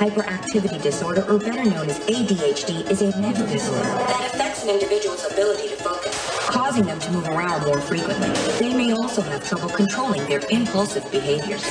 hyperactivity disorder, or better known as ADHD, is a mental disorder that affects an individual's ability to focus, causing them to move around more frequently. They may also have trouble controlling their impulsive behaviors.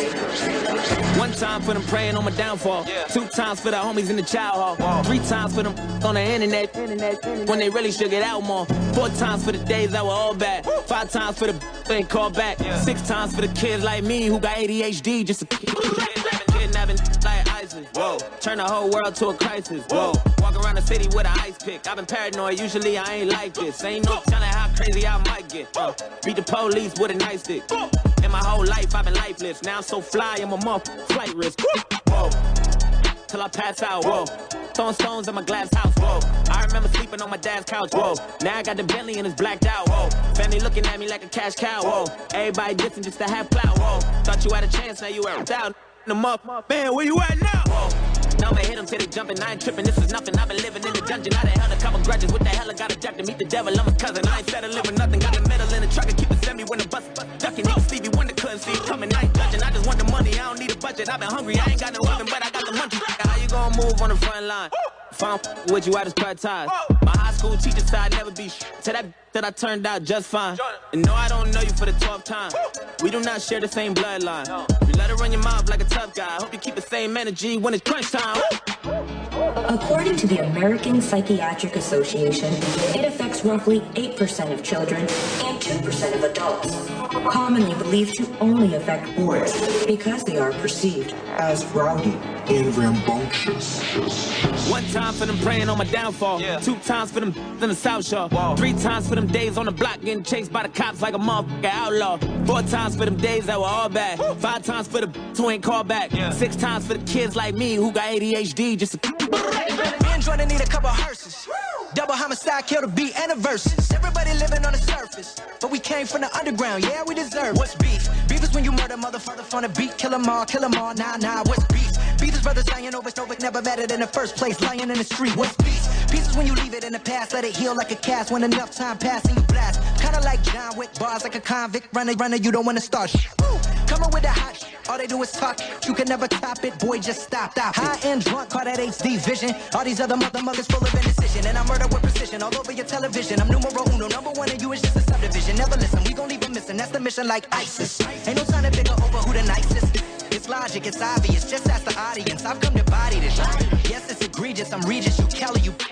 One time for them praying on my downfall. 2 times for the homies in the child hall. 3 times for them on the internet when they really should get out more. 4 times for the days that were all bad. 5 times for the ain't called back. 6 times for the kids like me who got ADHD just to kidnapping like ISIS. Whoa, turn the whole world to a crisis. Whoa, walk around the city with an ice pick. I've been paranoid, usually I ain't like this. Ain't no telling how crazy I might get. Beat the police with a nice stick. In my whole life I've been lifeless. Now I'm so fly, I'm a flight risk. Whoa, till I pass out. Whoa, throwing stones in my glass house. Whoa, I remember sleeping on my dad's couch. Whoa, now I got the Bentley and it's blacked out. Whoa, family looking at me like a cash cow. Whoa, everybody dissing just to have clout. Whoa, thought you had a chance, now you out. Them up, man, where you at now? Whoa, now I'ma hit them till they jumping. I ain't tripping, this is nothing. I've been living in the dungeon. I done held a couple grudges. What the hell I got a jack to meet the devil? I'm a cousin. I ain't settling with nothing. Got the metal in the truck and keep it semi when the bus ducking. Even Stevie Wonder couldn't see it coming. I ain't judging. I just want the money. I don't need a budget. I've been hungry. I ain't got no oven, but I got the munchies. How you gonna move on the front line? If I don't with you, I just cut ties. My high school teacher said I'd never be to that I turned out just fine. And no, I don't know you for the 12th time. We do not share the same bloodline. You let it run your mouth like a tough guy. Hope you keep the same energy when it's crunch time. According to the American Psychiatric Association, it affects roughly 8% of children and 2% of adults, commonly believed to only affect boys because they are perceived as rowdy and rambunctious. 1 time for them praying on my downfall. 2 times for them in the South Shore. 3 times for them days on the block getting chased by the cops like a motherfucking outlaw. 4 times for them days that were all bad. 5 times for the who ain't called back. 6 times for the kids like me who got ADHD just to Men trying to need a couple hearses. Double homicide, kill the beat and the verses. Everybody living on the surface, but we came from the underground, yeah, we deserve. What's beef? Beef is when you murder motherfucker on the beat. Kill them all, nah, what's beef? Beef is brothers lying over, never mattered in the first place, lying in the street. What's beef? Peace is when you leave it in the past, let it heal like a cast. When enough time passes and you blast. Kinda like John Wick, bars like a convict. Runner, you don't wanna start shit. Coming with the hot shit, all they do is talk. You can never top it, boy, just stop. High and drunk, call that HD vision. All these other motherfuckers full of indecision. And I murder with precision all over your television. I'm numero uno, number 1 and you is just a subdivision. Never listen, we gon' leave them missing. That's the mission like ISIS. Ain't no time to figure over who the nicest. It's logic, it's obvious, just ask the audience. I've come to body this. Yes, it's egregious, I'm Regis, you Kelly, you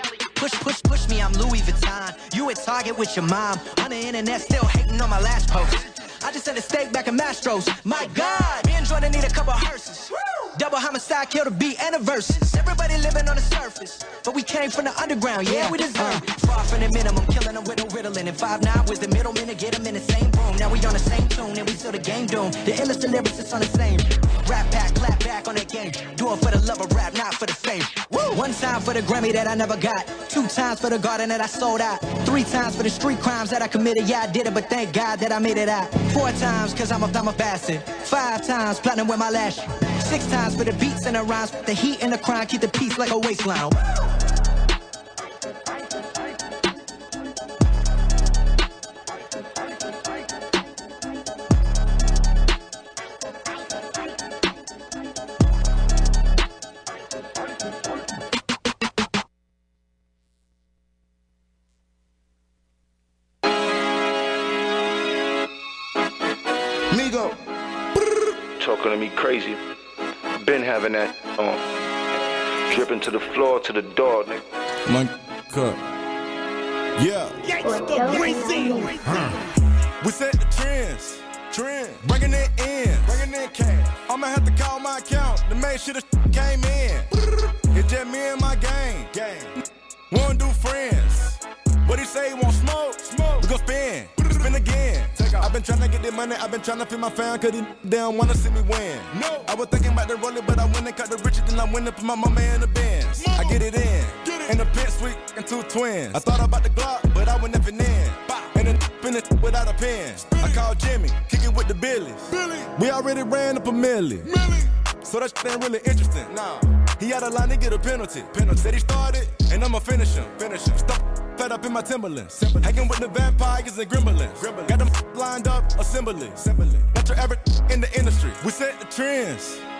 push me, I'm Louis Vuitton. You at Target with your mom. On the internet, still hating on my last post. I just sent a steak back in Mastro's. My God, me and Jordan need a couple hearses. Double homicide, kill the beat and the verses. Everybody living on the surface, but we came from the underground, yeah, we deserve it. Far from the minimum, killing them with no Ritalin. And 5'9" was the middleman to get them in the same room. Now we on the same tune and we still the game doomed. The illest lyricists on the same. Rap pack, clap back on that game. Do it for the love of rap, not for the fame. Woo! 1 time for the Grammy that I never got. 2 times for the garden that I sold out. 3 times for the street crimes that I committed. Yeah, I did it, but thank God that I made it out. 4 times, cause I'm a bastard. 5 times, platinum with my lash. 6 times for the beats and the rhymes. The heat and the crime, keep the peace like a waistline. Migo, talking to me crazy. Been having that on. Dripping to the floor, to the door, nigga. My cup. Yeah. We set the trends. Bringing it in cash. I'ma have to call my account to make sure the came in. It's just me and my gang. Won't do friends. What he say, he want smoke? We gon' spin again. I've been tryna get this money, I've been tryna feed my fam, cause they don't wanna see me win. No, I was thinking about the roller, but I went and cut the riches, then I went and put my mama in the Benz. I get it in the pit suite and 2 twins. I thought about the Glock, but I went never in. And then in it without a pen. I called Jimmy, kicking with the Billies. We already ran up a milli. So that shit ain't really interesting. Nah, he had a line to get a penalty. Said he started, and I'ma finish him. Stop. Fed up in my Timberlands, hanging with the vampires and gremlins. Got them lined up, assembly. Not your average in the industry. We set the trends.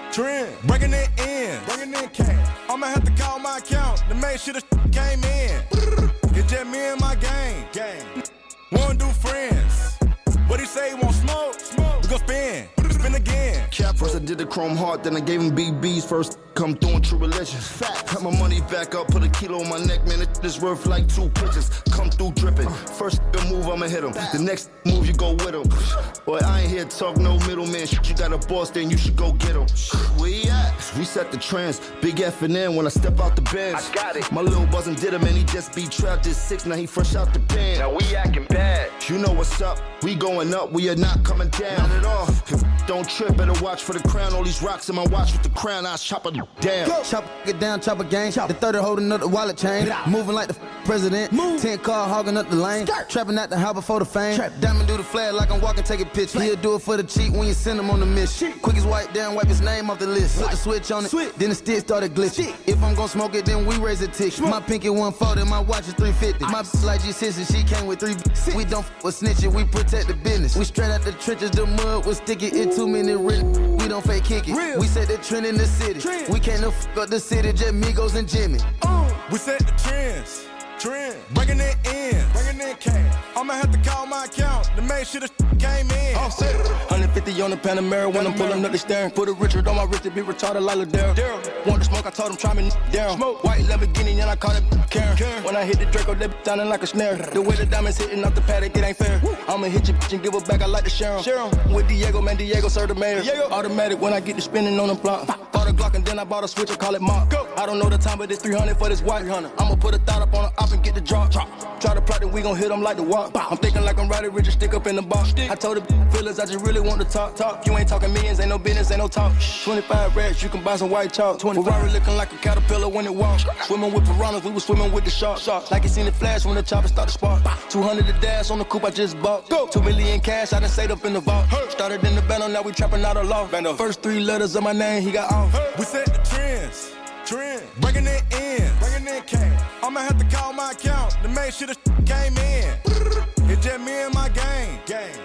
trend. Bringing it in cash. I'ma have to call my account to make sure the came in. It's just me and my gang. Wanna do friends. What he say, he want smoke? We gon' spin again. First I did the Chrome Heart, then I gave him BBs. First come through in True Religion. Got my money back up, put a kilo on my neck, man. It's worth like 2 pitches. Come through dripping. First move, I'ma hit him. The next move, you go with him. Boy, I ain't here to talk no middleman. You got a boss, then you should go get him. Where he at? We set the trends. Big F&N when I step out the bench. I got it. My little buzzin' did him, and he just be trapped at 6. Now he fresh out the pen. Now we acting bad. You know what's up. We going up. We are not coming down at all. Don't trip, better watch for the crown. All these rocks in my watch with the crown. I chop it down. Chop it down, chop a gang. The 30 holding up the wallet chain. Moving like the president. 10 car hogging up the lane. Trapping at the house before the fame. Diamond do the flag like I'm walking, take a picture. He'll do it for the cheap when you send him on the mission. Quick as wipe down, wipe his name off the list. Flip the switch on it, then the stick started glitching. If I'm gonna smoke it, then we raise a tick. My pinky 140, my watch is 350. My like G6, she came with 3. We don't with snitching, we protect the business. We straight out the trenches, the mud was sticky. It 2 minute written. We don't fake kick it. We set the trend in the city. We can't fuck up the city, just Migos and Jimmy. We set the trends. Bringing it in cash. I'ma have to call my account to make sure the came in. Offset 150 on the Panamera when I'm pulling up the steering. Put a Richard on my wrist to be retarded like Ladera. Want to smoke, I told him try me down. White Lamborghini and I call it Karen. When I hit the Draco, that bitch sounding like a snare. The way the diamonds hitting off the paddock, it ain't fair. I'ma hit your bitch and give her back, I like to share 'em. With Diego, man, Diego serve the mayor. Automatic when I get to spinning on the block. Bought a Glock and then I bought a switch and call it Mark. I don't know the time, but it's 300 for this white. I'ma put a thought up on the op and get the drop. Try to plot that we gon' hit them like the walk. I'm thinking like I'm Roddy Rich, stick up in the box. I told the feelers I just really want to talk. You ain't talking millions, ain't no business, ain't no talk. 25 racks, you can buy some white chalk. Ferrari looking like a caterpillar when it walks. Swimming with piranhas, we was swimming with the sharks. Like you seen the flash when the chopper started spark. 200 the dash on the coupe I just bought. 2 million cash, I done saved up in the vault. Started in the bando, now we trapping out of law. First 3 letters of my name, he got off. We set the trends. Bringing it in cash. I'ma have to call my account to make sure the came in. It's just me and my gang.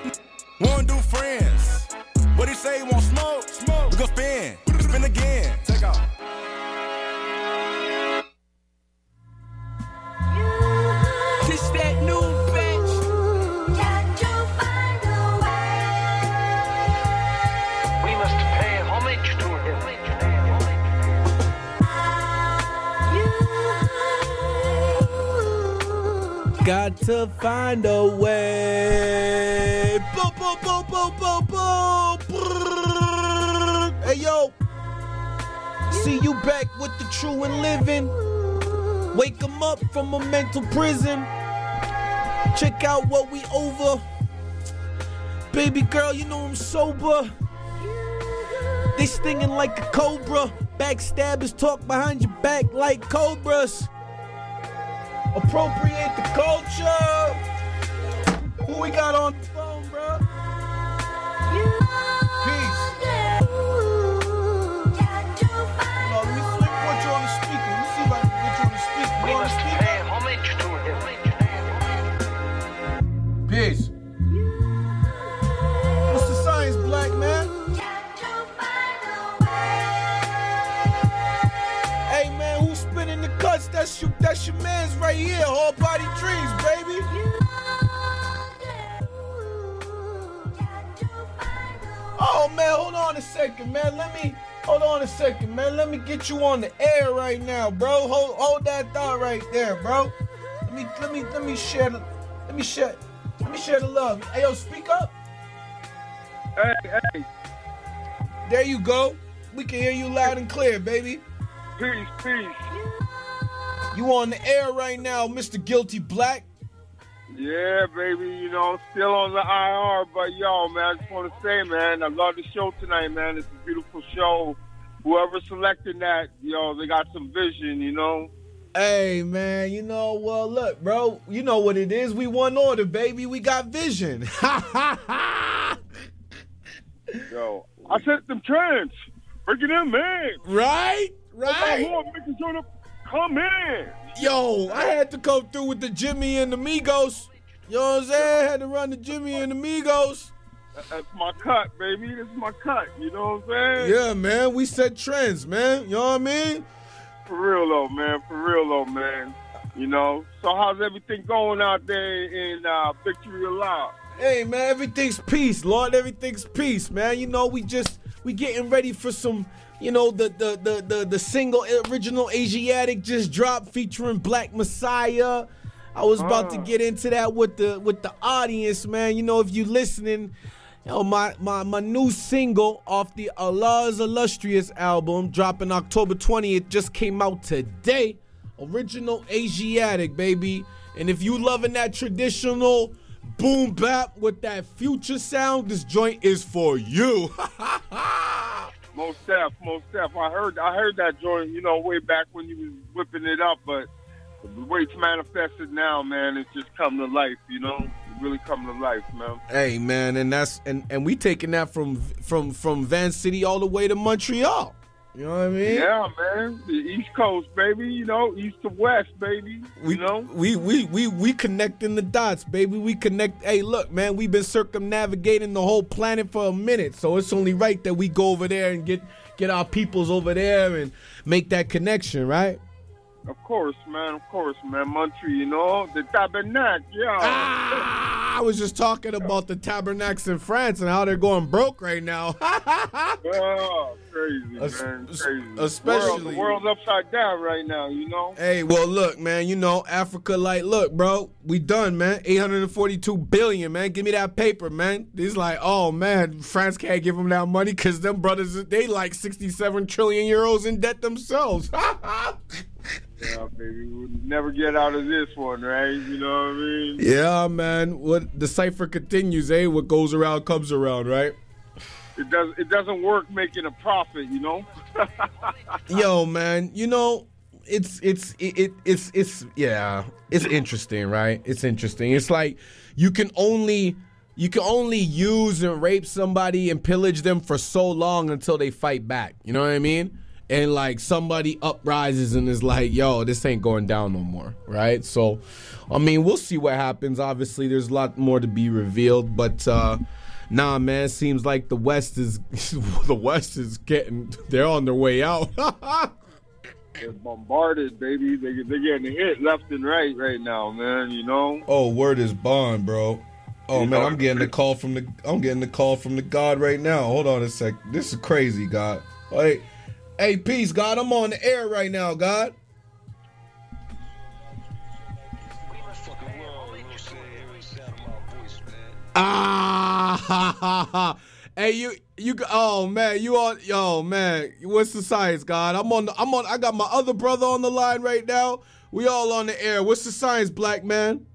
Wanna do friends. What he say, he want smoke? We gon' spin again. Take off. This that new bitch. Got to find a way. We must pay homage to him. Got to find a way. Boom, boom, boom, boom, boom, boom. Hey, yo. See you back with the true and living. Wake them up from a mental prison. Check out what we over. Baby girl, you know I'm sober. They stinging like a cobra. Backstabbers talk behind your back like cobras. Appropriate the culture. Who we got on the phone, bro? Peace. Hold on, let me put you on the speaker. Let me see if I can get you on the speaker. We must pay homage to him. Peace. What's the science, black man? Hey man, who's spinning the cuts? That's your man's right here. Whole body dreams, baby. Oh man, hold on a second, man. Let me get you on the air right now, bro. Hold that thought right there, bro. Let me share the love. Hey yo, speak up. Hey. There you go. We can hear you loud and clear, baby. Peace. You on the air right now, Mr. Guilty Black. Yeah, baby, you know, still on the IR, but yo, man, I just want to say, man, I love the show tonight, man. It's a beautiful show. Whoever selected that, yo, they got some vision, you know? Hey, man, you know, well, look, bro, you know what it is. We one order, baby. We got vision. Yo, I set them trends. Breaking them, man. Right? Making sure to come in. Yo, I had to come through with the Jimmy and the Migos. You know what I'm saying? I had to run the Jimmy and the Migos. That's my cut, baby. That's my cut. You know what I'm saying? Yeah, man. We set trends, man. You know what I mean? For real though, man. You know. So how's everything going out there in Victory Alive? Hey, man, everything's peace, Lord. Everything's peace, man. You know, we getting ready for some, you know, the single original Asiatic just dropped featuring Black Messiah. I was about to get into that with the audience, man. You know, if you listening, you know, my new single off the Allah's Illustrious album dropping October 20th just came out today. Original Asiatic, baby. And if you loving that traditional boom bap with that future sound, this joint is for you. Most def. I heard that joint, you know, way back when you was whipping it up, but the way it's manifested now, man, it's just come to life, you know? It really come to life, man. Hey, man, and we taking that from Van City all the way to Montreal. You know what I mean? Yeah, man. The East Coast, baby. You know, East to West, baby. We connecting the dots, baby. We connect. Hey, look, man, we've been circumnavigating the whole planet for a minute, so it's only right that we go over there and get our peoples over there and make that connection, right? Of course, man. Montreal, you know, the Tabernacle, yeah. I was just talking about the Tabernacles in France and how they're going broke right now. Oh, crazy, man. Crazy. Especially the world's upside down right now, you know? Hey, well, look, man, you know, Africa, like, look, bro, we done, man. 842 billion, man. Give me that paper, man. It's like, oh, man, France can't give them that money because them brothers, they like 67 trillion euros in debt themselves. Yeah, baby, we'll never get out of this one, right? You know what I mean? Yeah, man. What the cipher continues, eh? What goes around comes around, right? It doesn't work making a profit, you know? Yo, man, you know, it's interesting, right? It's interesting. It's like you can only use and rape somebody and pillage them for so long until they fight back. You know what I mean? And like somebody uprises and is like, yo, this ain't going down no more, right? So, I mean, we'll see what happens. Obviously, there's a lot more to be revealed, but nah, man, seems like the West is they're on their way out. They're bombarded, baby. They're getting hit left and right now, man. You know. Oh, word is bond, bro. Oh, man, I'm getting the call from the God right now. Hold on a sec. This is crazy, God. Hey, peace, God. I'm on the air right now, God. Hey, you. Oh man, you on? Yo, man, what's the science, God? I got my other brother on the line right now. We all on the air. What's the science, black man?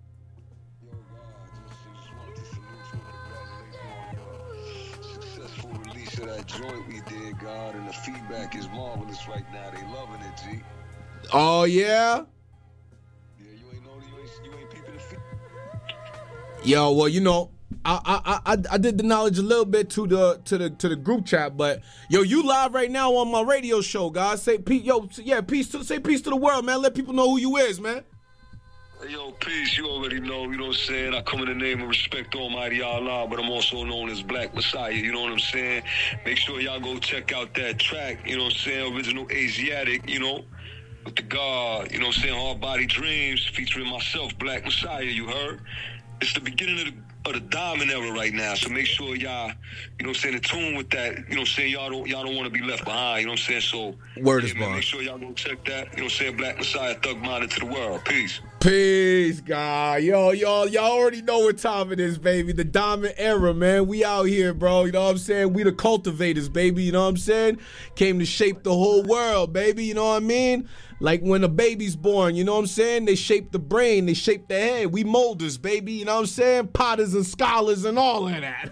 Successful release of that joint we did, God, and the feedback is marvelous right now. They loving it, G. Oh yeah. Yeah, you ain't peeping the feed. Yo, well, you know, I did the knowledge a little bit to the group chat, but yo, you live right now on my radio show, guys. Say peace, say peace to the world, man. Let people know who you is, man. Hey, yo, peace. You already know, you know what I'm saying? I come in the name of respect Almighty Allah, but I'm also known as Black Messiah, you know what I'm saying? Make sure y'all go check out that track, you know what I'm saying? Original Asiatic, you know, with the God, you know what I'm saying? Hard Body Dreams, featuring myself, Black Messiah, you heard? It's the beginning of the diamond era right now, so make sure y'all, you know what I'm saying, in tune with that, you know what I'm saying, y'all don't want to be left behind, you know what I'm saying, so word is man, make sure y'all go check that, you know what I'm saying, Black Messiah, Thug Minded to the world, peace. Peace, God. Yo, y'all already know what time it is, baby, the diamond era, man, we out here, bro, you know what I'm saying, we the cultivators, baby, you know what I'm saying, came to shape the whole world, baby, you know what I mean? Like when a baby's born, you know what I'm saying? They shape the brain, they shape the head. We molders, baby, you know what I'm saying? Potters and scholars and all of that.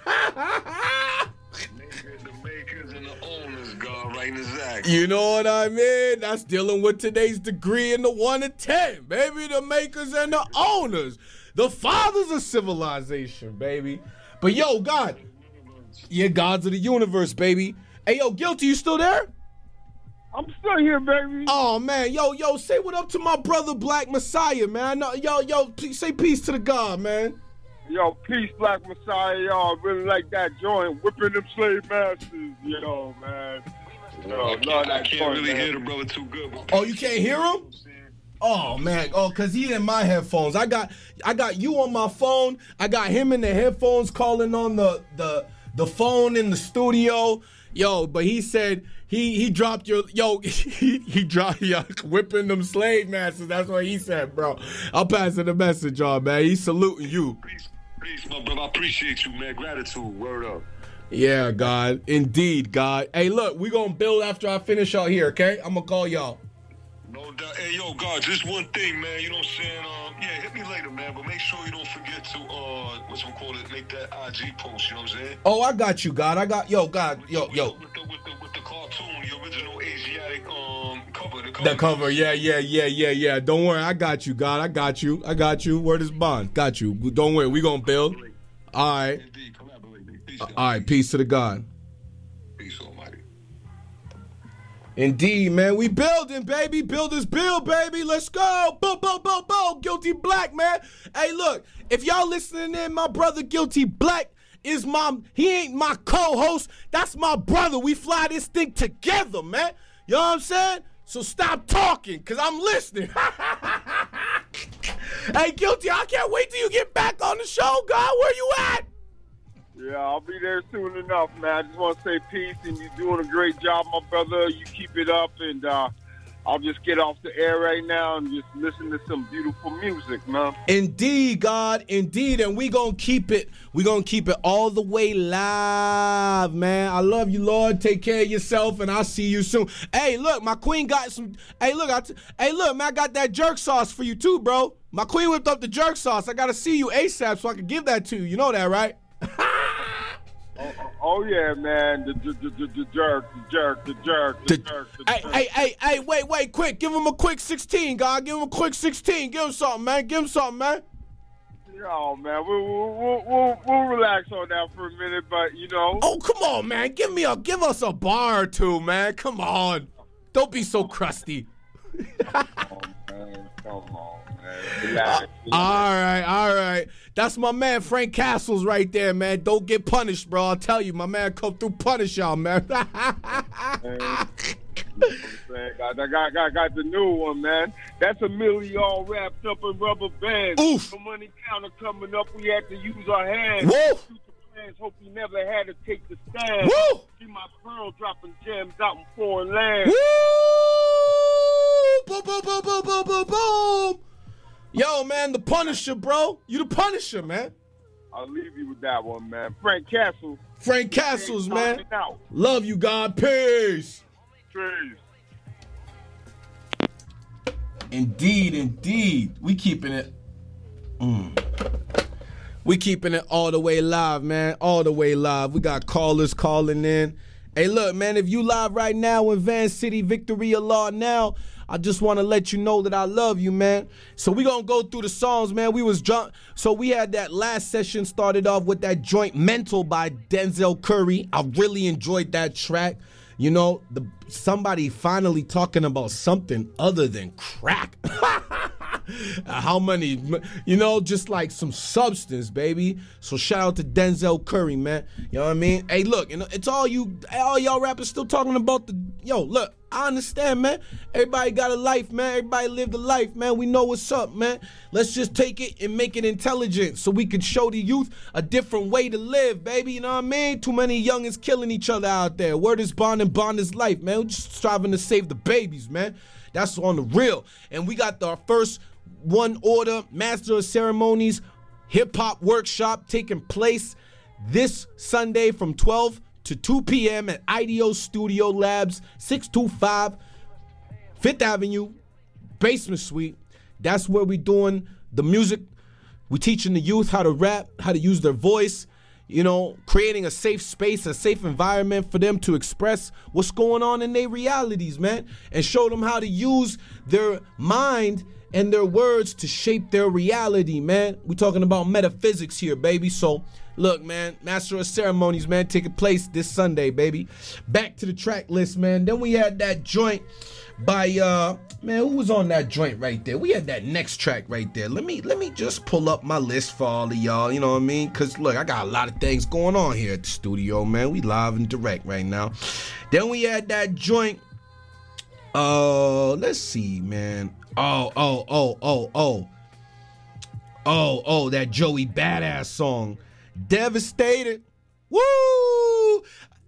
The makers and the owners, God, right in his act. You know what I mean? That's dealing with today's degree in the 1 to 10, baby. The makers and the owners. The fathers of civilization, baby. But yo, God, you're gods of the universe, baby. Hey, yo, Guilty, you still there? I'm still here, baby. Oh, man. Yo, say what up to my brother, Black Messiah, man. Yo, say peace to the God, man. Yo, peace, Black Messiah. Yo, I really like that joint. Whipping them slave masters. Yo, man. Yo, I can't really hear the brother too good. Oh, you can't hear him? Oh man, cause he in my headphones. I got you on my phone. I got him in the headphones calling on the phone in the studio. Yo, but he said he dropped your he dropped whipping them slave masters. That's what he said, bro. I'll pass the message on, man. He's saluting you. Peace, my brother. I appreciate you, man. Gratitude. Word up. Yeah, God. Indeed, God. Hey, look, we gonna build after I finish out here, okay? I'm gonna call y'all. No doubt. Hey, yo, God, just one thing, man. You know what I'm saying? Yeah, hit me later, man. But make sure you don't forget to, make that IG post. You know what I'm saying? Oh, I got you, God. God. Yo. With the cartoon, the original Asiatic cover. The cover, yeah. Don't worry, I got you, God. I got you. Word is bond. Got you. Don't worry, we gonna build. All right. Indeed, collaborate. Peace, All right, peace to the God. Peace, Almighty. Indeed, man. We building, baby. Builders build, baby. Let's go. Boom, boom, boom, boom. Guilty Black, man. Hey, look. If y'all listening in, my brother Guilty Black he ain't my co-host. That's my brother. We fly this thing together, man. You know what I'm saying? So stop talking, because I'm listening. Hey, Guilty, I can't wait till you get back on the show, God. Where you at? Yeah, I'll be there soon enough, man. I just want to say peace, and you're doing a great job, my brother. You keep it up, and I'll just get off the air right now and just listen to some beautiful music, man. Indeed, God, indeed, and we gonna keep it. We gonna keep it all the way live, man. I love you, Lord. Take care of yourself, and I'll see you soon. Hey, look, my queen got some. Hey, look, man, I got that jerk sauce for you too, bro. My queen whipped up the jerk sauce. I gotta see you ASAP so I can give that to you. You know that, right? Oh yeah, man. The jerk. Hey, wait, quick. Give him a quick 16, God. Give him a quick 16. Give him something, man. Yo, man, we'll relax on that for a minute, but you know. Oh, come on, man. Give us a bar or two, man. Come on. Don't be so crusty. Come on, man. Relax. All right. That's my man Frank Castles right there, man. Don't get punished, bro. I'll tell you, my man come through punish y'all, man. I got the new one, man. That's a million all wrapped up in rubber bands. Oof. The money counter coming up, we had to use our hands. Woo. Hope we never had to take the stand. Woo. See my pearl dropping gems out in foreign lands. Woo! Boom. Yo, man, the Punisher, bro. You the Punisher, man. I'll leave you with that one, man. Frank Castles, man. Love you, God. Peace. Indeed. We keeping it. We keeping it all the way live, man. All the way live. We got callers calling in. Hey, look, man, if you live right now in Van City, Victoria Law now, I just want to let you know that I love you, man. So we going to go through the songs, man. So we had that last session started off with that joint Mental by Denzel Curry. I really enjoyed that track. You know, somebody finally talking about something other than crack. How many, you know, just like some substance, baby. So shout out to Denzel Curry, man. You know what I mean? Hey, look, you know, it's all y'all rappers still talking about look, I understand, man. Everybody got a life, man. Everybody lived a life, man. We know what's up, man. Let's just take it and make it intelligent so we can show the youth a different way to live, baby. You know what I mean? Too many youngins killing each other out there. Word is bond and bond is life, man. We're just striving to save the babies, man. That's on the real. And we got our first one order Master of Ceremonies hip-hop workshop taking place this Sunday from 12 to 2 p.m. at IDEO Studio Labs, 625 5th Avenue, basement suite. That's where we doing the music. We teaching the youth how to rap, how to use their voice, you know, creating a safe space, a safe environment for them to express what's going on in their realities, man, and show them how to use their mind and their words to shape their reality, man. We're talking about metaphysics here, baby. So Look, man, Master of Ceremonies, man, taking place this Sunday, baby. Back to the track list, man. Then we had that joint by man, who was on that joint right there? We had that next track right there. Let me just pull up my list for all of y'all, you know what I mean? Cause look, I got a lot of things going on here at the studio, man. We live and direct right now. Then we had that joint. Let's see, man. That Joey Badass song. Devastated. Woo!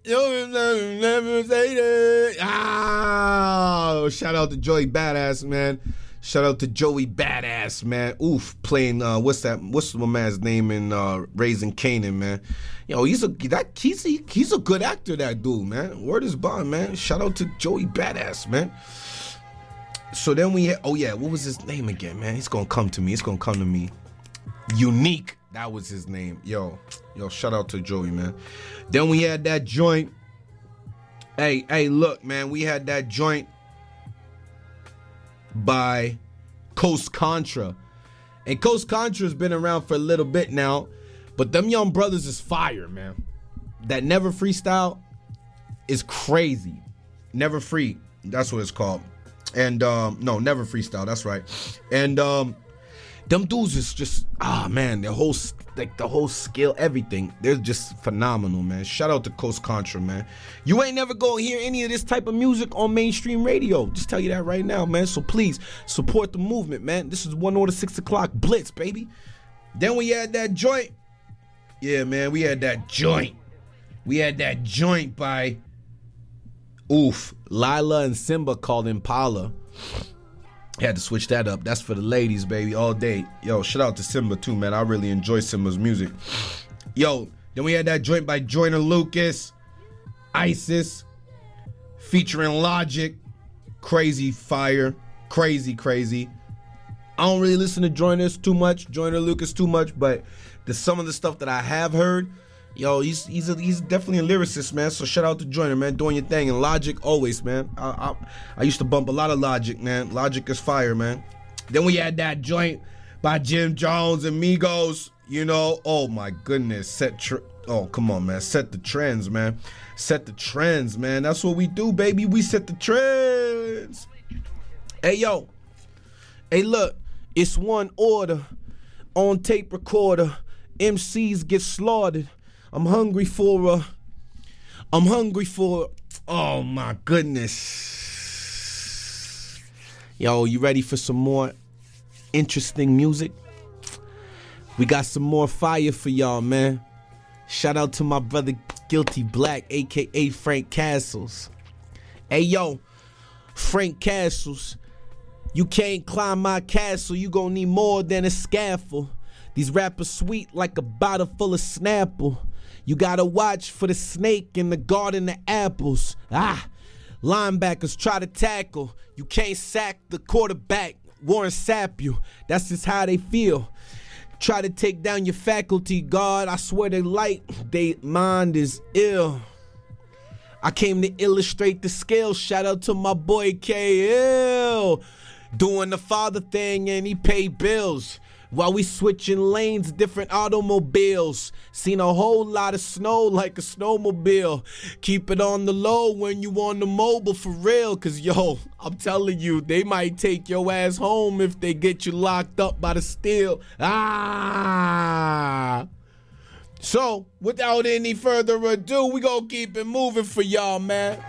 Devastated. Shout out to Joey Badass, man. Shout out to Joey Badass, man. Oof, playing what's my man's name in Raising Canaan, man. Yo, he's a good actor, that dude, man. Word is bond, man. Shout out to Joey Badass, man. So then we had, what was his name again, man? It's gonna come to me. Unique. That was his name. Yo, shout out to Joey, man. Then we had that joint. Hey, look, man, we had that joint by Coast Contra. And Coast Contra's been around for a little bit now, but them young brothers is fire, man. That Never Freestyle is crazy. Never Free, that's what it's called. And no, Never Freestyle, that's right. And them dudes is just, man, the whole skill, everything. They're just phenomenal, man. Shout out to Coast Contra, man. You ain't never gonna hear any of this type of music on mainstream radio. Just tell you that right now, man. So please, support the movement, man. This is 1 Order 6 o'clock Blitz, baby. Then we had that joint. Yeah, man, we had that joint. We had that joint by, Lila and Simba called Impala. Had to switch that up. That's for the ladies, baby, all day. Yo, shout out to Simba too, man. I really enjoy Simba's music. Yo, then we had that joint by Joyner Lucas, Isis, featuring Logic. Crazy fire. Crazy. I don't really listen to Joyner Lucas too much, but some of the stuff that I have heard, yo, he's definitely a lyricist, man. So shout out to Joyner, man, doing your thing. And Logic always, man. I used to bump a lot of Logic, man. Logic is fire, man. Then we had that joint by Jim Jones and Migos. You know, oh my goodness, come on, man. Set the trends, man. Set the trends, man. That's what we do, baby. We set the trends. Hey, yo. Hey, look. It's 1 Order on tape recorder. MCs get slaughtered. I'm hungry for, oh my goodness. Yo, you ready for some more interesting music? We got some more fire for y'all, man. Shout out to my brother Guilty Black, a.k.a. Frank Castles. Hey, yo, Frank Castles, you can't climb my castle. You gon' need more than a scaffold. These rappers sweet like a bottle full of Snapple. You gotta watch for the snake in the garden of apples. Linebackers try to tackle. You can't sack the quarterback. Warren Sapp you. That's just how they feel. Try to take down your faculty, God. I swear they mind is ill. I came to illustrate the scale. Shout out to my boy KL. Doing the father thing and he pay bills. While we switching lanes, different automobiles. Seen a whole lot of snow like a snowmobile. Keep it on the low when you on the mobile for real. Cause yo, I'm telling you, they might take your ass home if they get you locked up by the steel. So, without any further ado, we gonna keep it moving for y'all, man.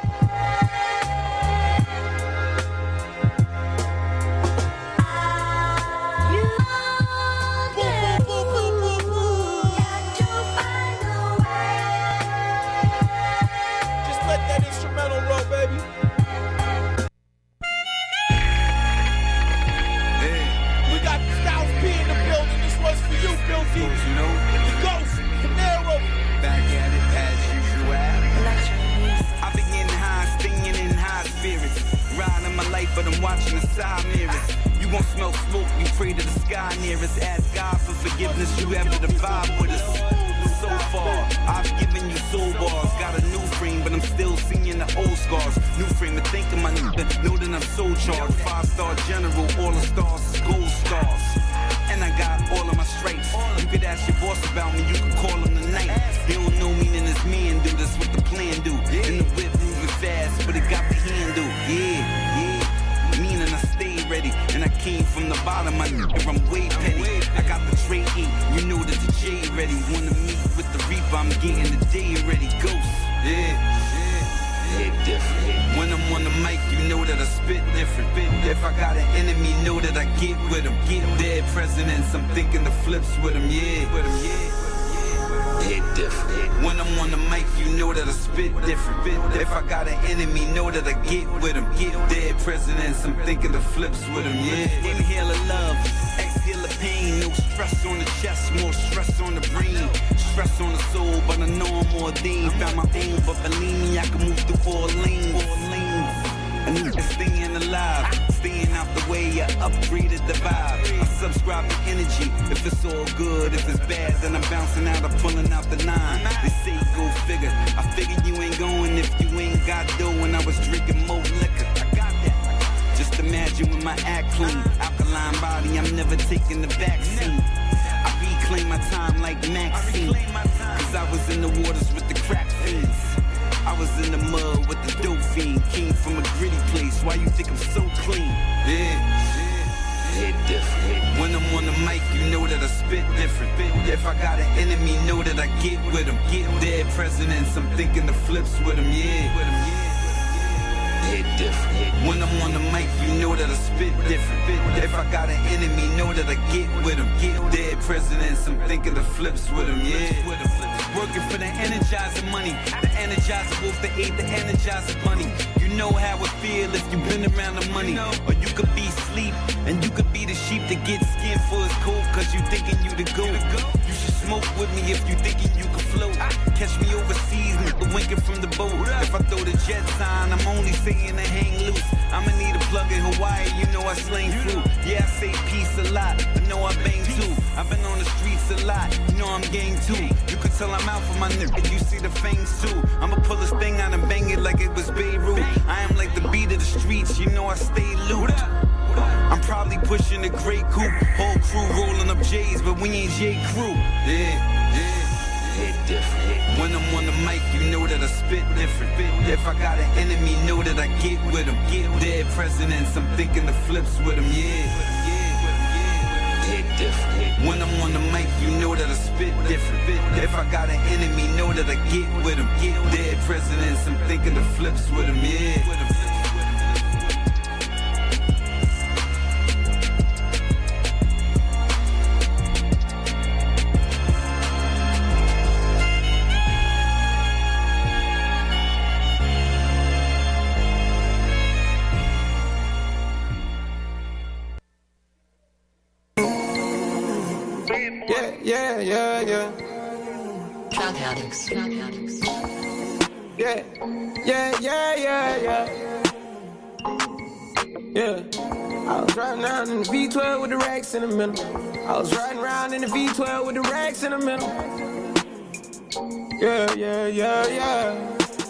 But I'm watching the side mirrors. You gon' smell smoke, you pray to the sky near us. Ask God for forgiveness, you have to divide with us. So far, I've given you soul bars. Got a new frame, but I'm still seeing the old scars. New frame to think of my nigga, know that I'm so charged. 5-star general, all the stars is gold stars. And I got all of my stripes. You could ask your boss about me, you could call bottom, my nigga, I'm way petty. I got the tray ink, you know that the J ready. Wanna meet with the reaper, I'm getting the day ready. Ghost, different. When I'm on the mic, you know that I spit different. If I got an enemy, know that I get with him. Get dead presidents, I'm thinking the flips with him, different. When I'm on the mic, you know that I spit different. If I got an enemy, know that I get with him. Get dead presidents, I'm thinking the flips with him, Inhale the love, exhale the pain. No stress on the chest, more stress on the brain. Stress on the soul, but I know I'm ordained. Found my own, but believe me, I can move through all lanes. I need to staying alive, staying out the way, I upgraded the vibe. I subscribe to energy, if it's all good, if it's bad, then I'm bouncing out, I'm pulling out the 9. They say go figure, I figure you ain't going if you ain't got dough. When I was drinking more liquor, I got that. Just imagine with my act clean, alkaline body, I'm never taking the vaccine. I reclaim my time like Maxine, cause I was in the waters with the crack fiends. I was in the mud with the dope fiend. Came from a gritty place. Why you think I'm so clean? Different. When I'm on the mic, you know that I spit different. If I got an enemy, know that I get with him. Get dead presidents, I'm thinking the flips with him, different. When I'm on the mic, you know that I spit different. If I got an enemy, know that I get with him. Get dead presidents, I'm thinking the flips with him, Working for the Energizer money, the Energizer wolf, the aid, the Energizer bunny. You know how it feel if you been around the money. Or you could be sleep, and you could be the sheep that gets skinned for his coat, cause you thinking you the goat. You should smoke with me if you thinking you can float. Catch me overseas, nigga winking from the boat. If I throw the jet sign, I'm only saying to hang loose. I'ma need a plug in Hawaii, you know I slang through. Yeah, I say peace a lot, I know I bang too. I've been on the streets a lot, you know I'm gang too. You can tell I'm out for my nigga, you see the fangs too. I'ma pull this thing out and bang it like it was Beirut. I am like the beat of the streets, you know I stay loot. I'm probably pushing a great coupe, whole crew rolling up J's, but we ain't J crew. Different. When I'm on the mic, you know that I spit different. If I got an enemy, know that I get with him. Get dead presidents, I'm thinking the flips with him, different. When I'm on the mic, you know that I spit different. If I got an enemy, know that I get with him. Get dead presidents, I'm thinking the flips with him, Yeah. Drug addicts. Yeah. I was riding around in the V12 with the racks in the middle. I was riding around in the V12 with the racks in the middle. Yeah.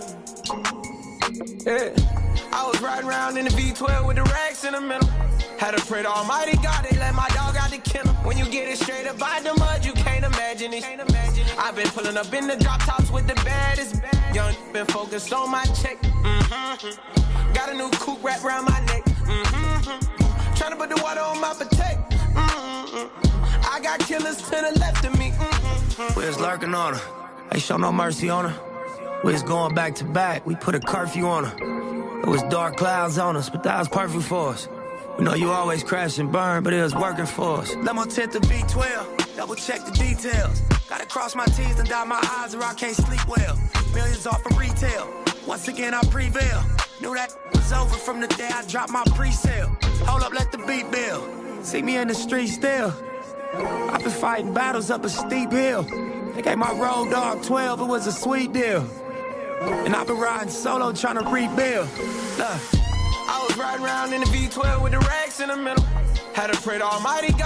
I was riding around in the V12 with the racks in the middle. Had to pray to Almighty God, they let my dog out the kennel. When you get it straight up by the mud, you can't imagine it. I've been pulling up in the drop tops with the baddest. Young been focused on my check. Got a new coupe wrapped around my neck. Tryna put the water on my potato. I got killers to the left of me. We was lurking on her. Ain't show no mercy on her. We was going back to back. We put a curfew on her. It was dark clouds on us, but that was perfect for us. We know you always crash and burn, but it was working for us. Let my tent to B12, double check the details. Gotta cross my T's and dot my I's or I can't sleep well. Millions off of retail, once again I prevail. Knew that was over from the day I dropped my pre-sale. Hold up, let the beat build. See me in the street still. I've been fighting battles up a steep hill. They gave my road dog 12, it was a sweet deal. And I've been riding solo trying to rebuild. Look. I was riding around in the V12 with the racks in the middle. Had to pray to Almighty God.